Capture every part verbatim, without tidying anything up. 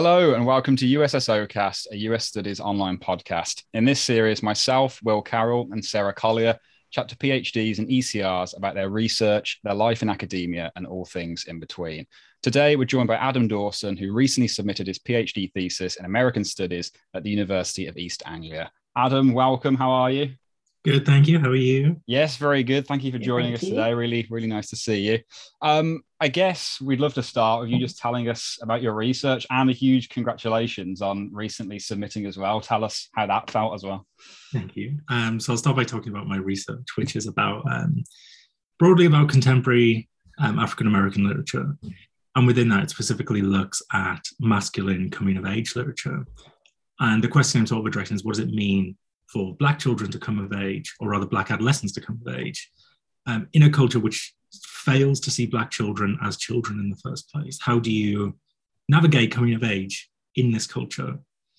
Hello and welcome to USSOcast, a U S Studies online podcast. In this series, myself, Will Carroll and Sarah Collier chat to PhDs and E C Rs about their research, their life in academia and all things in between. Today, we're joined by Adam Dawson, who recently submitted his PhD thesis in American Studies at the University of East Anglia. Adam, welcome. How are you? Good, thank you. How are you? Yes, very good. Thank you for joining us you. today. Really, really nice to see you. Um, I guess we'd love to start with you just telling us about your research, and a huge congratulations on recently submitting as well. Tell us how that felt as well. Thank you. Um, so I'll start by talking about my research, which is about um, broadly about contemporary um, African-American literature. And within that, it specifically looks at masculine coming-of-age literature. And the question I'm sort of addressing is, what does it mean for Black children to come of age, or rather Black adolescents to come of age, um, in a culture which fails to see Black children as children in the first place? How do you navigate coming of age in this culture?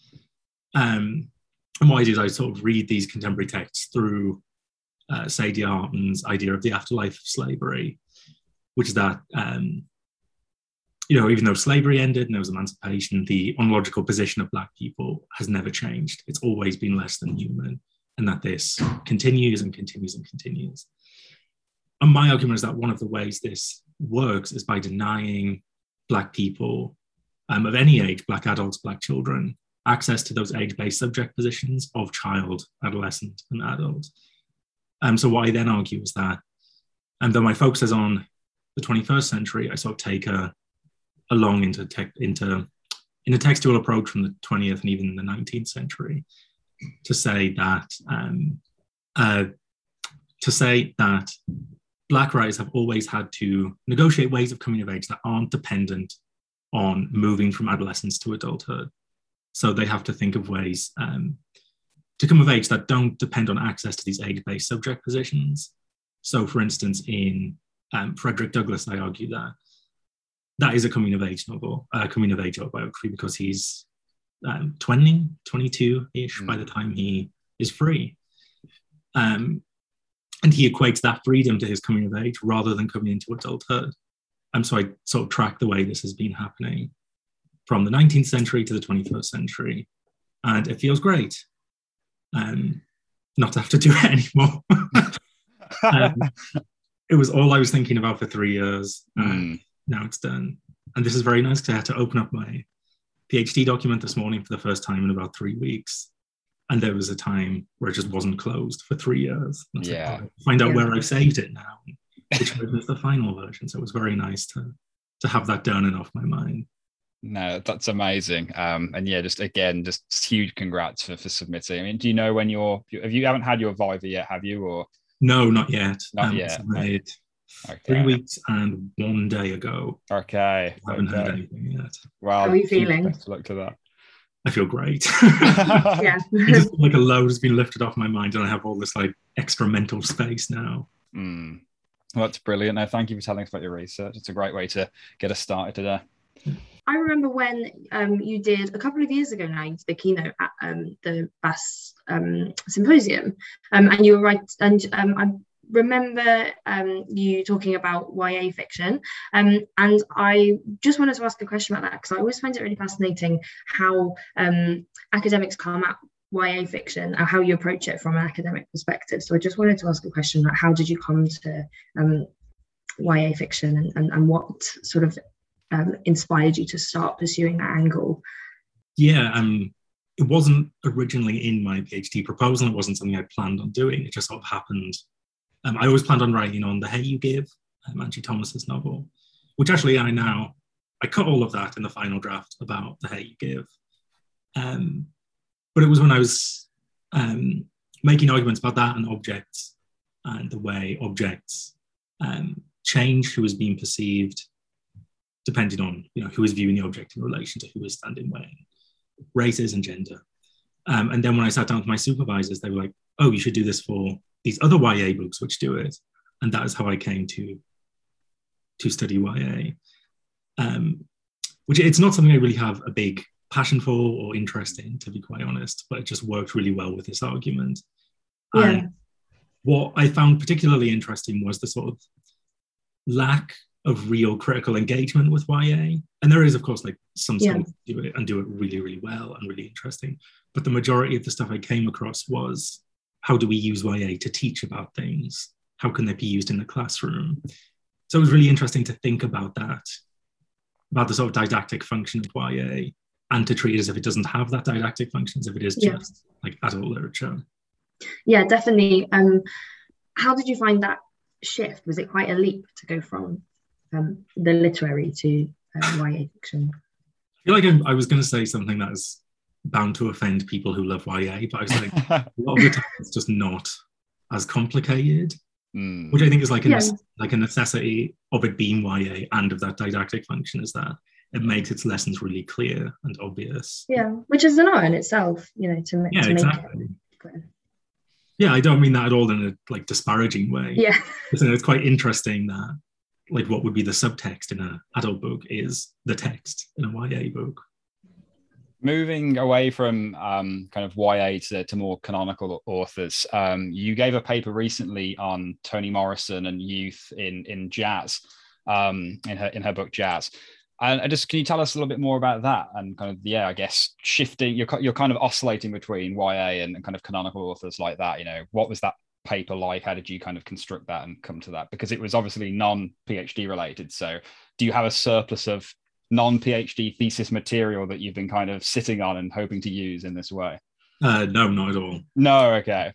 Um, and what I do is I sort of read these contemporary texts through uh, Saidiya Hartman's idea of the afterlife of slavery, which is that, um, you know, even though slavery ended and there was emancipation, the ontological position of Black people has never changed. It's always been less than human, and that this continues and continues and continues. And my argument is that one of the ways this works is by denying Black people um, of any age, Black adults, Black children, access to those age-based subject positions of child, adolescent, and adult. Um, so what I then argue is that, and though my focus is on the twenty-first century, I sort of take a along into, te- into in a textual approach from the twentieth and even the nineteenth century to say that um, uh, to say that Black writers have always had to negotiate ways of coming of age that aren't dependent on moving from adolescence to adulthood. So they have to think of ways um, to come of age that don't depend on access to these age-based subject positions. So for instance, in um, Frederick Douglass, I argue that that is a coming of age novel, a uh, coming of age autobiography, because he's um, twenty, twenty-two-ish mm. by the time he is free. Um, and he equates that freedom to his coming of age rather than coming into adulthood. And so I sort of track the way this has been happening from the nineteenth century to the twenty-first century. And it feels great um, not to have to do it anymore. um, it was all I was thinking about for three years. Mm. Now it's done. And this is very nice because I had to open up my PhD document this morning for the first time in about three weeks. And there was a time where it just wasn't closed for three years. And yeah. Like, oh, find out yeah. where I've saved it now, which was the final version. So it was very nice to, to have that done and off my mind. No, that's amazing. Um, and yeah, just again, just huge congrats for, for submitting. I mean, do you know when you're, have you haven't had your Viva yet, have you? Or No, not yet. Not um, yet. Submitted Okay. Three weeks and one day ago. Okay. I haven't okay. heard anything yet. Well, how are you feeling? Best of luck to that. I feel great. Yeah. It's just like a load has been lifted off my mind and I have all this like extra mental space now. Mm. Well, that's brilliant. No, thank you for telling us about your research. It's a great way to get us started today. I remember when um, you did a couple of years ago now, you did the keynote at um, the B A S um, symposium, um, and you were right. And um, I remember um, you talking about Y A fiction, um, and I just wanted to ask a question about that because I always find it really fascinating how um, academics come at Y A fiction and how you approach it from an academic perspective. So I just wanted to ask a question about how did you come to um, Y A fiction and, and, and what sort of um, inspired you to start pursuing that angle? Yeah, um, it wasn't originally in my PhD proposal. It wasn't something I planned on doing. It just sort of happened. Um, I always planned on writing on The Hate U Give, um, Angie Thomas's novel, which actually I now, I cut all of that in the final draft about The Hate U Give. Um, but it was when I was um, making arguments about that and objects and the way objects um, change who is being perceived depending on, you know, who is viewing the object in relation to who is standing weighing, races and gender. Um, and then when I sat down with my supervisors, they were like, oh, you should do this for these other Y A books which do it. And that is how I came to, to study Y A. Um, which it's not something I really have a big passion for or interest in, to be quite honest, but it just worked really well with this argument. Yeah. And what I found particularly interesting was the sort of lack of real critical engagement with Y A. And there is, of course, like some Yeah. scholars do it and do it really, really well and really interesting. But the majority of the stuff I came across was, how do we use Y A to teach about things? How can they be used in the classroom? So it was really interesting to think about that, about the sort of didactic function of Y A, and to treat it as if it doesn't have that didactic function, as if it is Yeah. just like adult literature. Yeah, definitely. Um, how did you find that shift? Was it quite a leap to go from um, the literary to uh, Y A fiction? I feel like I'm, I was going to say something that is bound to offend people who love Y A, but I was like, a lot of the time it's just not as complicated, mm. which I think is like a, Yeah. like a necessity of it being Y A and of that didactic function, is that it makes its lessons really clear and obvious. Yeah, which is an art in itself, you know, to, ma- Yeah, to exactly. make it clear. Yeah, I don't mean that at all in a like disparaging way. Yeah. It's, it's quite interesting that like what would be the subtext in an adult book is the text in a Y A book. Moving away from um, kind of Y A to, to more canonical authors, um, you gave a paper recently on Toni Morrison and youth in in jazz, um, in her in her book Jazz. And I just, can you tell us a little bit more about that and kind of, yeah, I guess shifting, you're you're kind of oscillating between Y A and, and kind of canonical authors like that. You know, what was that paper like? How did you kind of construct that and come to that? Because it was obviously non-PhD related. So do you have a surplus of non-PhD thesis material that you've been kind of sitting on and hoping to use in this way? Uh, no, not at all. No, okay.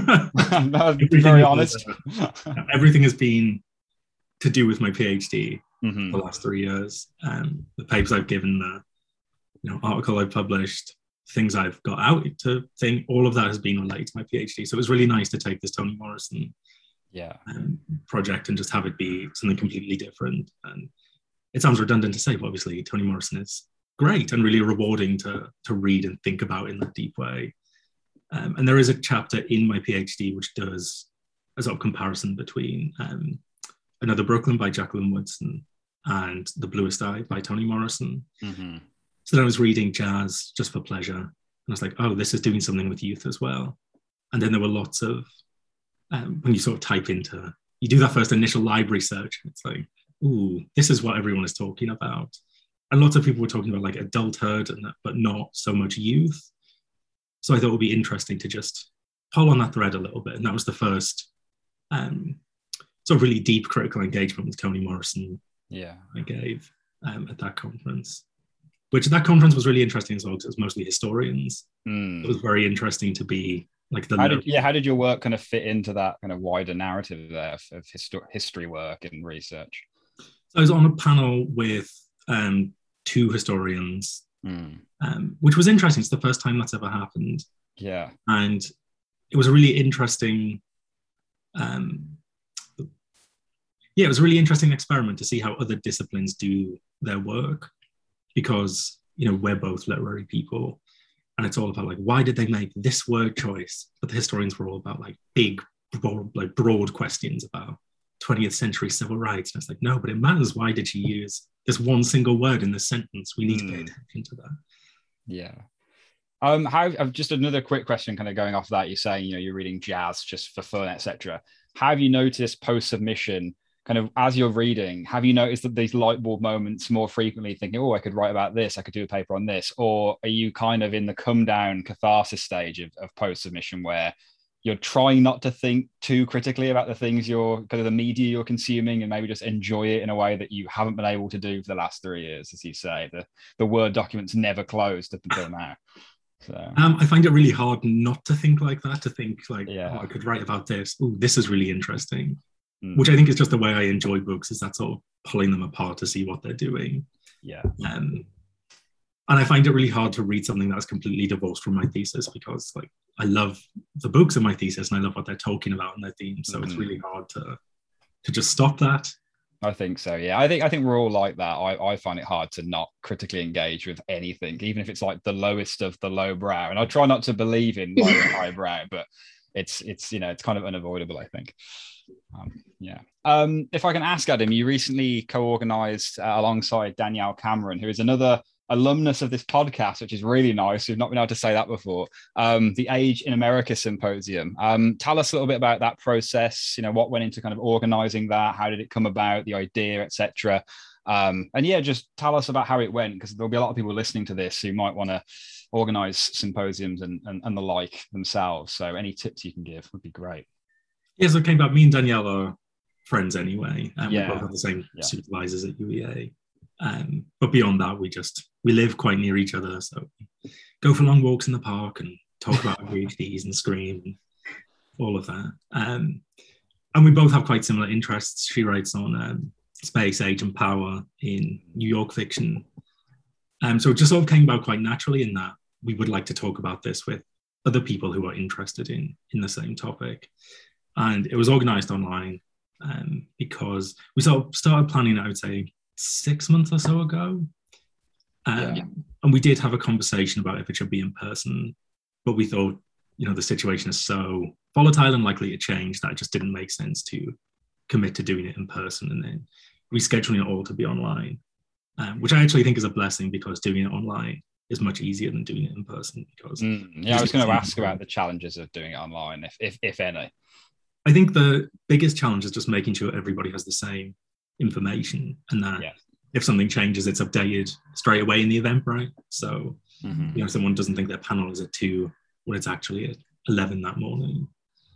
No, to be very honest. Uh, everything has been to do with my PhD mm-hmm. for the last three years. Um, the papers I've given, the you know, article I've published, things I've got out to think, all of that has been related to my PhD. So it was really nice to take this Toni Morrison yeah. um, project and just have it be something completely different. And it sounds redundant to say, but obviously Toni Morrison is great and really rewarding to, to read and think about in that deep way. Um, and there is a chapter in my PhD which does a sort of comparison between um, Another Brooklyn by Jacqueline Woodson and The Bluest Eye by Toni Morrison. Mm-hmm. So then I was reading Jazz just for pleasure. And I was like, oh, this is doing something with youth as well. And then there were lots of, um, when you sort of type into, you do that first initial library search, it's like, ooh, this is what everyone is talking about. And lots of people were talking about like adulthood, and that, but not so much youth. So I thought it would be interesting to just pull on that thread a little bit. And that was the first um, sort of really deep critical engagement with Toni Morrison yeah. I gave um, at that conference. Which that conference was really interesting as well, because it was mostly historians. Mm. It was very interesting to be like the... How did, yeah, how did your work kind of fit into that kind of wider narrative there of, of histo- history work and research? So I was on a panel with um, two historians, mm. um, which was interesting. It's the first time that's ever happened. Yeah. And it was a really interesting... Um, yeah, it was a really interesting experiment to see how other disciplines do their work. Because, you know, we're both literary people, and it's all about like, why did they make this word choice? But the historians were all about like big, broad, like broad questions about twentieth century civil rights. And it's like, no, but it matters. Why did she use this one single word in this sentence? We need mm. to pay attention to that. Yeah. Um, how, just another quick question kind of going off that, you're saying, you know, you're reading jazz just for fun, et cetera. How have you noticed post-submission, kind of as you're reading, have you noticed that these light bulb moments more frequently, thinking, oh, I could write about this, I could do a paper on this? Or are you kind of in the come down catharsis stage of, of post-submission where you're trying not to think too critically about the things you're, kind of the media you're consuming, and maybe just enjoy it in a way that you haven't been able to do for the last three years, as you say? The, the Word documents never closed up until now. So um, I find it really hard not to think like that, to think like, yeah. oh, I could write about this. Oh, this is really interesting. Mm. Which I think is just the way I enjoy books, is that sort of pulling them apart to see what they're doing. Yeah. Um, and I find it really hard to read something that's completely divorced from my thesis, because like I love the books in my thesis and I love what they're talking about and their themes. So mm. it's really hard to to just stop that. I think so. Yeah. I think I think we're all like that. I, I find it hard to not critically engage with anything, even if it's like the lowest of the low brow. And I try not to believe in low and high brow, but it's it's you know, it's kind of unavoidable, I think. Um, yeah. Um, if I can ask, Adam, you recently co-organized uh, alongside Danielle Cameron, who is another alumnus of this podcast, which is really nice. We've not been able to say that before. Um, the Age in America Symposium. Um, tell us a little bit about that process. You know, what went into kind of organizing that? How did it come about? The idea, et cetera. Um, and yeah, just tell us about how it went, because there'll be a lot of people listening to this who might want to organize symposiums and, and, and the like themselves. So any tips you can give would be great. Yeah, so it came back. Me and Danielle are friends anyway, and yeah. we both have the same yeah. supervisors at U E A. Um, but beyond that, we just we live quite near each other, so we go for long walks in the park and talk about our PhDs and scream and all of that. Um, and we both have quite similar interests. She writes on um, space, age, and power in New York fiction. Um, so it just sort of came about quite naturally in that we would like to talk about this with other people who are interested in in the same topic. And it was organised online um, because we sort of started planning, I would say, six months or so ago. Um, yeah. And we did have a conversation about if it should be in person, but we thought, you know, the situation is so volatile and likely to change that it just didn't make sense to commit to doing it in person and then rescheduling it all to be online, um, which I actually think is a blessing, because doing it online is much easier than doing it in person. Because mm, yeah, I was going to ask about the challenges of doing it online, if, if if any. I think the biggest challenge is just making sure everybody has the same information, and that yeah. if something changes, it's updated straight away in the Eventbrite. So, mm-hmm. you know, someone doesn't think their panel is at two when it's actually at eleven that morning.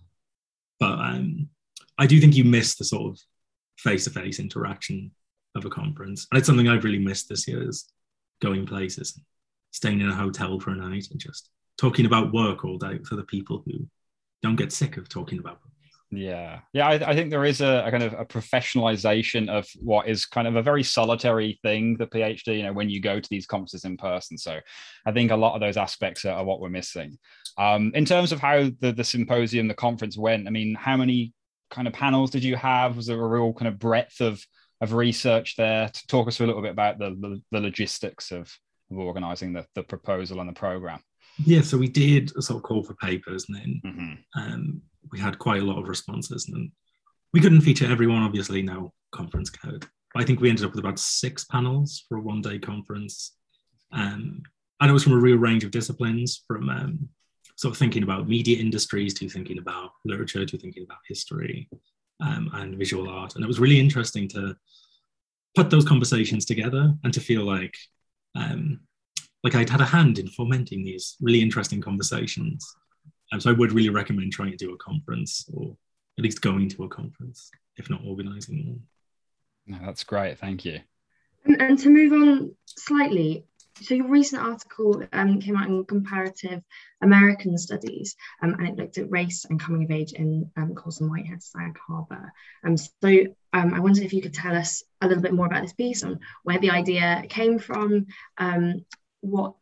But um, I do think you miss the sort of face-to-face interaction of a conference. And it's something I've really missed this year, is going places, staying in a hotel for a night and just talking about work all day for the people who don't get sick of talking about it. Yeah, yeah, I, I think there is a, a kind of a professionalization of what is kind of a very solitary thing, the PhD, you know, when you go to these conferences in person. So I think a lot of those aspects are, are what we're missing. Um, in terms of how the, the symposium, the conference went, I mean, how many kind of panels did you have? Was there a real kind of breadth of, of research there? To talk us through a little bit about the, the, the logistics of, of organizing the, the proposal and the program. Yeah, so we did a sort of call for papers, and then mm-hmm. um, we had quite a lot of responses, and we couldn't feature everyone, obviously, no conference code. But I think we ended up with about six panels for a one-day conference. Um, and it was from a real range of disciplines, from um, sort of thinking about media industries to thinking about literature to thinking about history um, and visual art. And it was really interesting to put those conversations together and to feel like um, like I'd had a hand in fomenting these really interesting conversations. Um, so I would really recommend trying to do a conference, or at least going to a conference, if not organising one. No, that's great. Thank you. And, and to move on slightly, so your recent article um, came out in Comparative American Studies, um, and it looked at race and coming of age in um, Colson Whitehead's Sag Harbor. Um, so um, I wondered if you could tell us a little bit more about this piece, on where the idea came from, um, what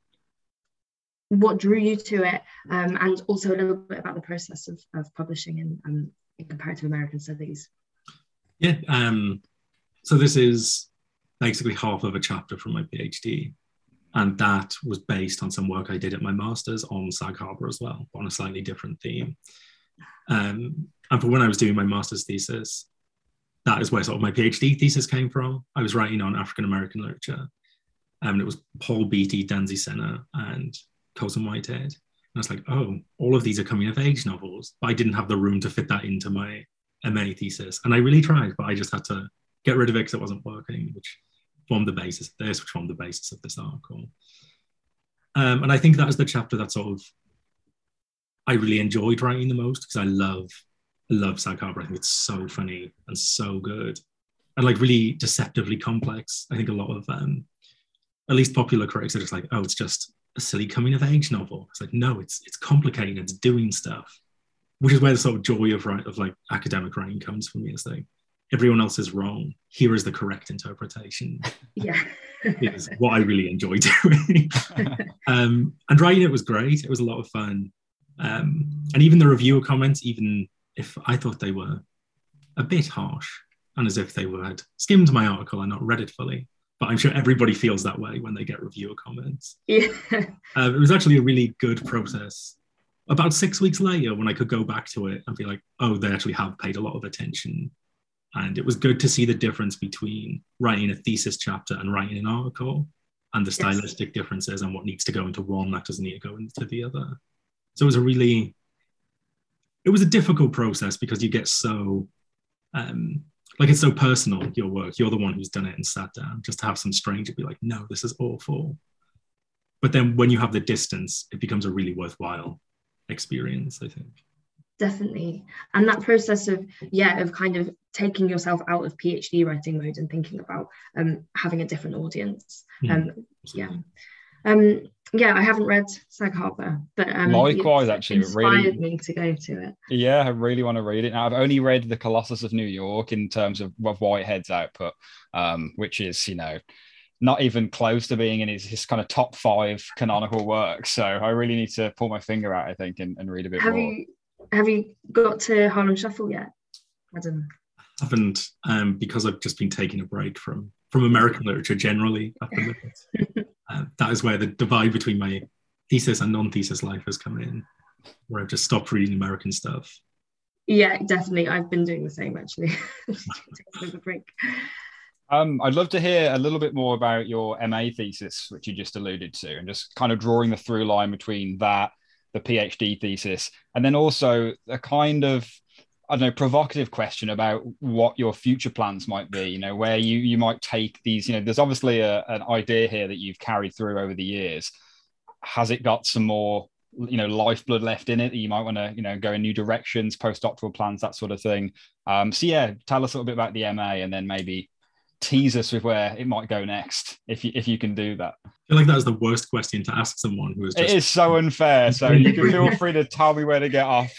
what drew you to it, um, and also a little bit about the process of, of publishing in, um, in Comparative American Studies. Yeah, um, so this is basically half of a chapter from my PhD, and that was based on some work I did at my master's on Sag Harbor as well, on a slightly different theme. Um, and for when I was doing my master's thesis, that is where sort of my PhD thesis came from. I was writing on African American literature. Um, it was Paul Beatty, Danzy Senna, and Colson Whitehead. And I was like, oh, all of these are coming of age novels. But I didn't have the room to fit that into my M A thesis. And I really tried, but I just had to get rid of it because it wasn't working, which formed the basis of this, which formed the basis of this article. Um, and I think that was the chapter that sort of I really enjoyed writing the most, because I love, I love Sag Harbor. I think it's so funny and so good, and like really deceptively complex. I think a lot of um, at least popular critics are just like, oh, it's just a silly coming of age novel. It's like, no, it's it's complicated, it's doing stuff, which is where the sort of joy of write, of like academic writing comes for me. It's like, everyone else is wrong, here is the correct interpretation. Yeah. Is what I really enjoy doing. um, and writing it was great, it was a lot of fun. Um, and even the reviewer comments, even if I thought they were a bit harsh, and as if they were had skimmed my article and not read it fully, but I'm sure everybody feels that way when they get reviewer comments. Yeah. Uh, it was actually a really good process. About six weeks later, when I could go back to it and be like, oh, they actually have paid a lot of attention. And it was good to see the difference between writing a thesis chapter and writing an article. and the stylistic yes. differences and what needs to go into one that doesn't need to go into the other. So it was a really, it was a difficult process because you get so, um, like it's so personal, your work. You're the one who's done it and sat down. Just to have some stranger be like, no, this is awful. But then when you have the distance, it becomes a really worthwhile experience, I think. Definitely. And that process of, yeah, of kind of taking yourself out of PhD writing mode and thinking about um, having a different audience. Mm, um, yeah. Um, yeah, I haven't read Sag Harbor, but um, likewise, actually, inspired really, me to go to it. Yeah, I really want to read it. Now, I've only read The Colossus of New York in terms of, of Whitehead's output, um, which is, you know, not even close to being in his, his kind of top five canonical works. So I really need to pull my finger out, I think, and, and read a bit have more. You, have you got to Harlem Shuffle yet, Adam? I haven't, um, because I've just been taking a break from, from American literature generally at the minute. uh, that is where the divide between my thesis and non-thesis life has come in, where I've just stopped reading American stuff. Yeah, definitely. I've been doing the same, actually. Taking a break. Um, I'd love to hear a little bit more about your M A thesis, which you just alluded to, and just kind of drawing the through line between that, the PhD thesis, and then also a kind of, I don't know, provocative question about what your future plans might be, you know, where you you might take these, you know, there's obviously a, an idea here that you've carried through over the years. Has it got some more, you know, lifeblood left in it that you might want to, you know, go in new directions, postdoctoral plans, that sort of thing? Um, so yeah, tell us a little bit about the M A and then maybe tease us with where it might go next, if you if you can do that. I feel like that is the worst question to ask someone who is just... It is so unfair, so you can feel free to tell me where to get off.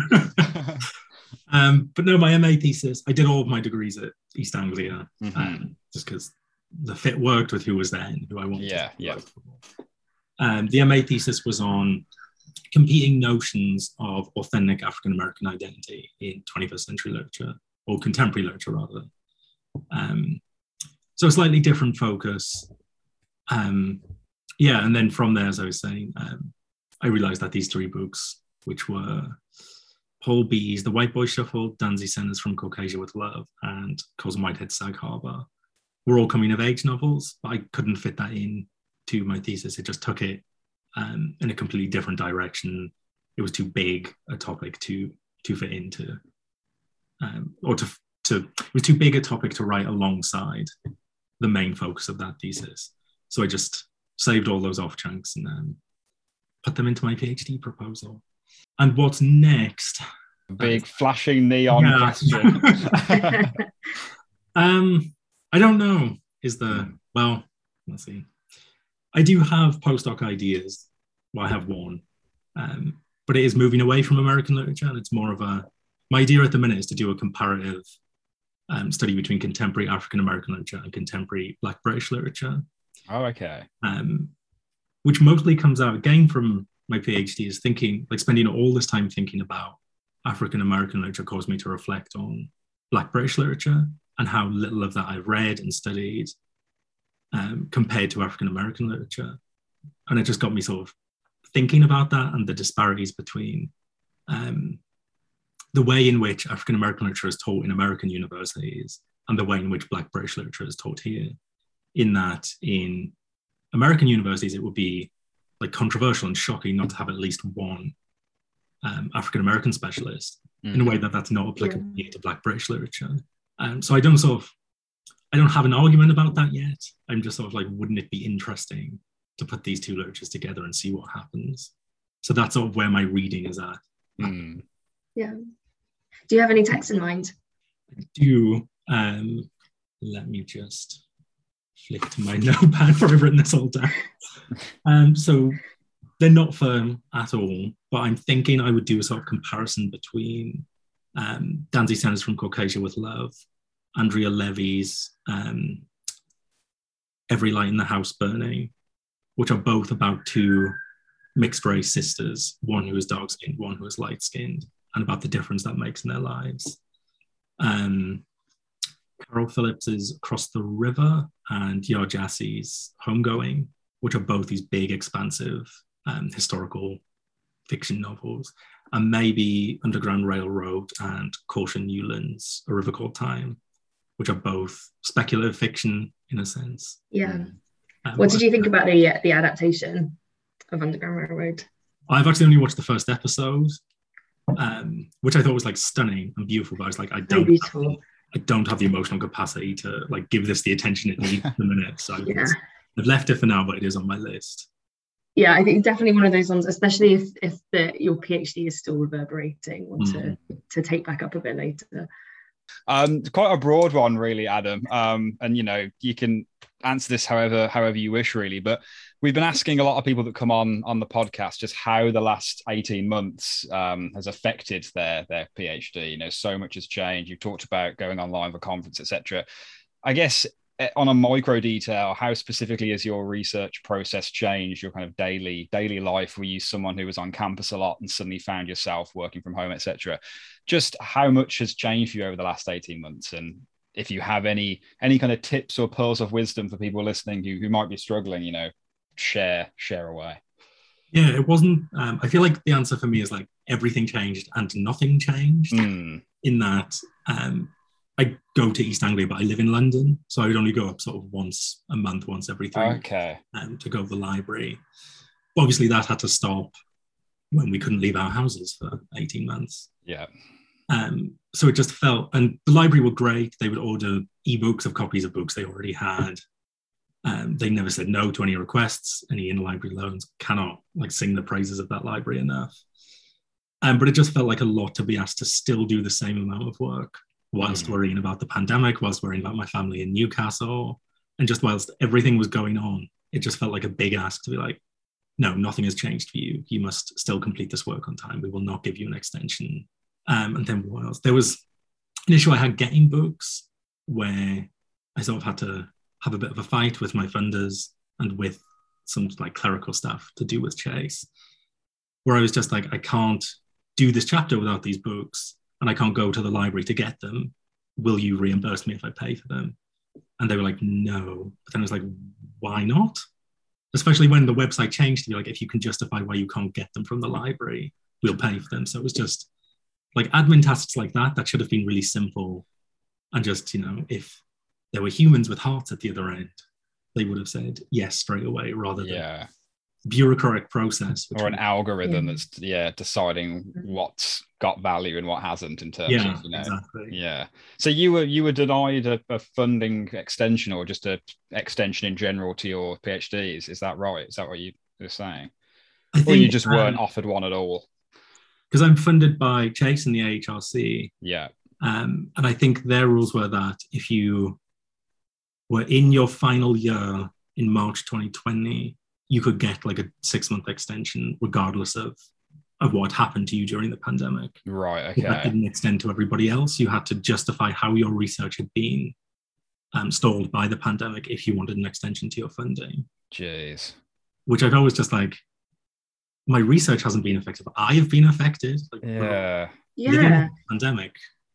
um, but no, my M A thesis, I did all of my degrees at East Anglia, mm-hmm. um, just because the fit worked with who was there and who I wanted yeah, to yeah. Um, the M A thesis was on competing notions of authentic African-American identity in twenty-first century literature, or contemporary literature rather. Um, so a slightly different focus. Um, yeah, and then from there, as I was saying, um, I realized that these three books, which were Paul Bee's The White Boy Shuffle, Danzy Senna's From Caucasia with Love, and Colson Whitehead's Sag Harbor, were all coming of age novels, but I couldn't fit that in to my thesis. It just took it um, in a completely different direction. It was too big a topic to to fit into, um, or to to it was too big a topic to write alongside the main focus of that thesis. So I just saved all those off chunks and um, put them into my PhD proposal. And what's next? Big flashing neon yeah. question. um, I don't know. Is the well? Let's see. I do have postdoc ideas. Well, I have one, um, but it is moving away from American literature, and it's more of a. My idea at the minute is to do a comparative um, study between contemporary African American literature and contemporary Black British literature. Oh, okay. Um, which mostly comes out again from my PhD, is thinking, like spending all this time thinking about African American literature caused me to reflect on Black British literature and how little of that I've read and studied um, compared to African American literature. And it just got me sort of thinking about that and the disparities between um, the way in which African American literature is taught in American universities and the way in which Black British literature is taught here. In that, in American universities, it would be like controversial and shocking not to have at least one um, African American specialist, mm. in a way that that's not applicable yeah. to Black British literature. Um, so I don't sort of, I don't have an argument about that yet. I'm just sort of like, wouldn't it be interesting to put these two literatures together and see what happens? So that's sort of where my reading is at. Mm. Yeah. Do you have any texts in mind? I do. Um, let me just flick to my notepad where I've written this all down. Um, so they're not firm at all, but I'm thinking I would do a sort of comparison between um, Danzy Senna's From Caucasia with Love, Andrea Levy's um, Every Light in the House Burning, which are both about two mixed race sisters, one who is dark skinned, one who is light skinned, and about the difference that makes in their lives. Um, Carol Phillips's Across the River and Yaa Gyasi's Homegoing, which are both these big, expansive um, historical fiction novels, and maybe Underground Railroad and Caution Newland's A River Called Time, which are both speculative fiction in a sense. Yeah. Um, What did you think about the uh, the adaptation of Underground Railroad? I've actually only watched the first episode, um, which I thought was like stunning and beautiful. But I was like, I don't, have the, I don't have the emotional capacity to like give this the attention it needs in a minute. So yeah. I've left it for now, but it is on my list. Yeah, I think definitely one of those ones, especially if if the your PhD is still reverberating, want mm. to to take back up a bit later. Um, quite a broad one, really, Adam. Um, and you know, you can answer this however however you wish, really. But we've been asking a lot of people that come on on the podcast just how the last eighteen months um, has affected their their PhD. You know, so much has changed. You've talked about going online for conference, et cetera. I guess on a micro detail, how specifically has your research process changed your kind of daily daily life? Were you someone who was on campus a lot and suddenly found yourself working from home, et cetera? Just how much has changed for you over the last eighteen months? And if you have any any kind of tips or pearls of wisdom for people listening who, who might be struggling, you know, share, share away. Yeah, it wasn't, um, I feel like the answer for me is like everything changed and nothing changed mm. in that um, I go to East Anglia, but I live in London. So I would only go up sort of once a month, once every three okay. months um, to go to the library. Obviously, that had to stop when we couldn't leave our houses for eighteen months. Yeah. Um, so it just felt, and the library were great. They would order ebooks of copies of books they already had. Um, they never said no to any requests. Any interlibrary loans cannot like sing the praises of that library enough. Um, but it just felt like a lot to be asked to still do the same amount of work, whilst mm. worrying about the pandemic, whilst worrying about my family in Newcastle, and just whilst everything was going on, it just felt like a big ask to be like, no, nothing has changed for you. You must still complete this work on time. We will not give you an extension. Um, and then what else? There was an issue I had getting books where I sort of had to have a bit of a fight with my funders and with some like clerical stuff to do with Chase, where I was just like, I can't do this chapter without these books, and I can't go to the library to get them. Will you reimburse me if I pay for them? And they were like, no. But then I was like, why not? Especially when the website changed to be like, if you can justify why you can't get them from the library, we'll pay for them. So it was just like admin tasks like that, that should have been really simple. And just, you know, if there were humans with hearts at the other end, they would have said yes straight away rather than yeah. bureaucratic process. Or an algorithm yeah. that's yeah deciding what's got value and what hasn't in terms yeah, of, you know. Exactly. Yeah. So you were you were denied a, a funding extension or just a extension in general to your PhDs. Is that right? Is that what you were saying? I think, or you just weren't um, offered one at all? Because I'm funded by Chase and the A H R C. Yeah. Um, and I think their rules were that if you were in your final year in March twenty twenty, you could get like a six-month extension regardless of, of what happened to you during the pandemic. Right, okay. But that didn't extend to everybody else. You had to justify how your research had been um, stalled by the pandemic if you wanted an extension to your funding. Jeez. Which I've always just like, my research hasn't been affected, but I have been affected. Like, yeah. Yeah. Pandemic.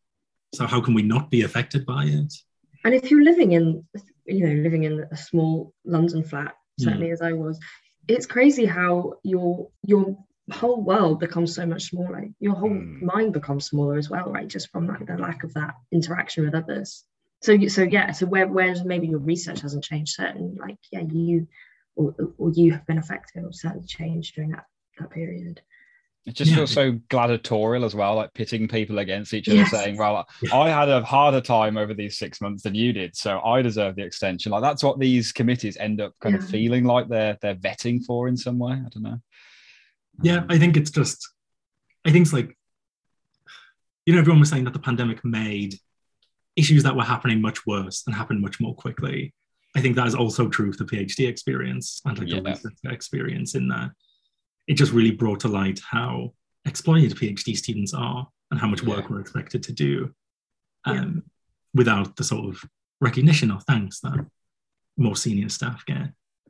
So how can we not be affected by it? And if you're living in, you know, living in a small London flat, certainly mm. as I was, it's crazy how your your whole world becomes so much smaller. Your whole mm. mind becomes smaller as well, right? Just from like the lack of that interaction with others. So so yeah, so where whereas maybe your research hasn't changed, certainly like yeah, you or, or you have been affected or certainly changed during that that period. It just yeah. feels so gladiatorial as well, like pitting people against each other, yes. saying, well, I had a harder time over these six months than you did, so I deserve the extension. Like that's what these committees end up kind yeah. of feeling like they're they're vetting for in some way. I don't know. Yeah, I think it's just, I think it's like, you know, everyone was saying that the pandemic made issues that were happening much worse and happened much more quickly. I think that is also true of the PhD experience and like yeah. the research experience in that. It just really brought to light how exploited PhD students are and how much work yeah. we're expected to do um, yeah. without the sort of recognition or thanks that more senior staff get.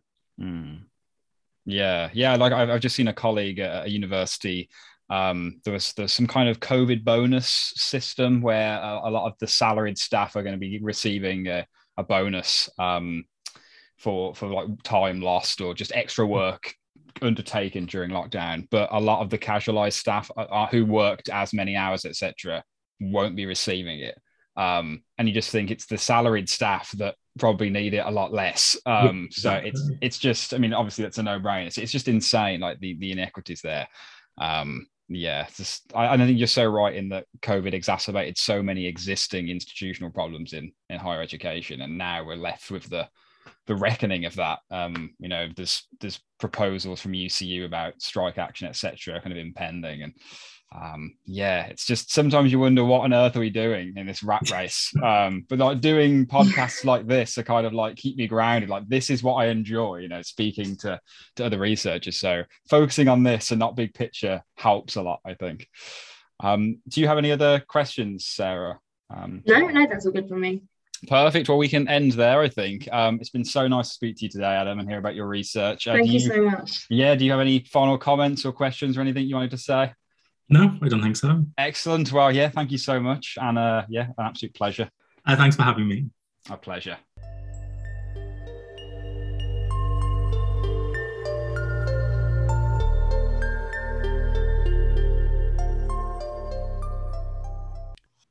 Mm. Yeah, yeah. Like I've, I've just seen a colleague at a university. Um, there was there's some kind of COVID bonus system where a, a lot of the salaried staff are going to be receiving a, a bonus um, for for like time lost or just extra work undertaken during lockdown, but a lot of the casualized staff are, are, who worked as many hours, etc., won't be receiving it. Um, and you just think it's the salaried staff that probably need it a lot less. Um, so it's it's just, I mean, obviously that's a no-brainer. It's, it's just insane, like the the inequities there. Um, yeah, just I, I think you're so right in that COVID exacerbated so many existing institutional problems in in higher education, and now we're left with the the reckoning of that. Um, you know, there's there's proposals from U C U about strike action, et cetera, kind of impending, and um, yeah, it's just sometimes you wonder what on earth are we doing in this rat race. Um, but like doing podcasts like this are kind of like keep me grounded. Like this is what I enjoy, you know, speaking to to other researchers. So focusing on this and not big picture helps a lot, I think. Um, do you have any other questions, Sarah? Um, no, no, that's all good for me. Perfect. Well, we can end there, I think. Um, it's been so nice to speak to you today, Adam, and hear about your research. Uh, Thank you, you so much. Yeah, do you have any final comments or questions or anything you wanted to say? No, I don't think so. Excellent. Well, yeah, thank you so much. And uh, yeah, an absolute pleasure. Uh, thanks for having me. A pleasure.